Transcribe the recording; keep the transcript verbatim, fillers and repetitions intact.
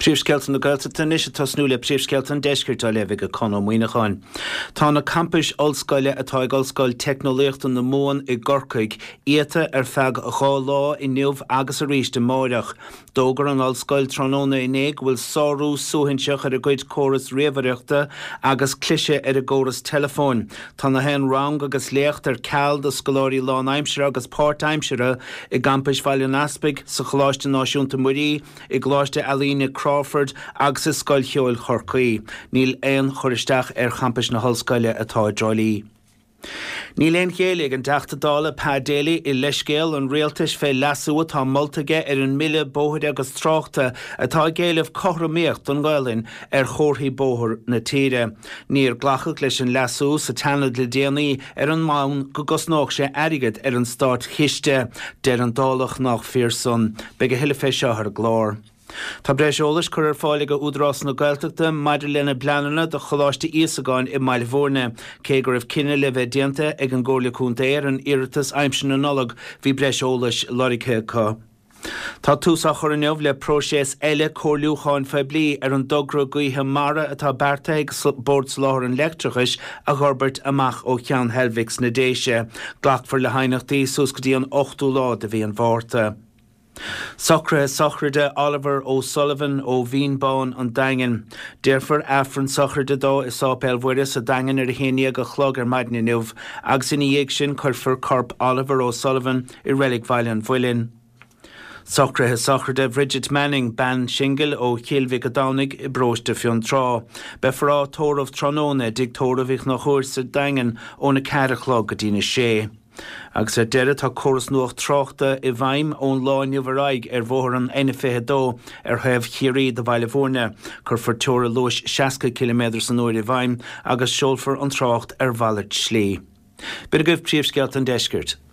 Príomhscealtainn na Gaeltachta is atá snúil le príomhscealtainn deisceart a leibh go Conó Muoinecháin. Tá na campus ollscoile atá ag ollscoil teicneolaíochta na Móin i Gorcaig íote ar feadh a dhá lá i Niamh agus a rís de Máireach. Dógar an ollscoil Tráthnóna Unaig bhfuil sárú súhainseach ar a gcuid córas réamhaíochta agus clise ar a gcóras telefón. Tá na hen rang agus léocht ar ceall do scoláirí Lán Aimsire agus Páirt Aimsire i Gampais Bhaile Naspig sa Choláiste Náisiúnta Moirí i Gláiste Alíne Crawford agus is scoil cheoil Chorcaí. Níl éon choristeach ar campus na hollscoile atá Droilí. Níl éon chéalaigh an deachta dála pádéala i leiscéal an réaltais fé lasú atá moltaige ar an mille bóthir agus tráchta atá géalamh cothraíocht don Gaelin ar chórthaí bóthir na tíre. Níor ghlachach leis an lasú sa teanad le déanaí ar an mán go gosnách sé airigid ar an stát chiiste deir an dálach nach fearson, beidh a hiile fé seo ar glár. Tá breis eolais chur ar fáil go údrás na Gaeltachta maidir lena bleanana do choláiste íosagáin i Mailbhórne, cé gur raibh cinenne le bheith dianta ag an ggóirla cúnta éir an iiritas aimsin na nollag bhí breis eolais loricé cá. Tá túsach chur an neamh le próiseas eile cóirliúcháin feblií ar an dogra gaotha mara atá bearta ag bord sláthar an leictreachais a ghorbert amach ó Cheann Helvigs na Déise. Ghlachfar le hainachtaí sus go dtí an ochtú lá de bhí an bhárta. Socra Sochride Oliver O'Sullivan ó Bhínbáin an Daingean. Deirfar affran Sochride dó is sápéil bhuiris a Daingean ar a chéine go chlog ar maidin inniuh, agus in dhéag sin chuirfar corp Oliver O'Sullivan i Relic Bhaile an Bhuilinn. Socra Sochride Bridget Manning ban shingle ó Chielvig a Dánig i bróiste fion trá. Befrá tóramh Tráthnóna dig tóramh ich nach chóir sa Daingean ó na carachlog go dtína sé. Agus ar deire tá córas nuach tráchta i bhaim ón láinne bharaig ar bhóthar an ina fithe dó ar thebh chiarí do Bhaile Bhórne, chur for teora luis seiasca kilometr san uair i bhaim agus seolfar an trácht ar Bhallart Slí. Bid a goibh príomhscealtainn deisceart.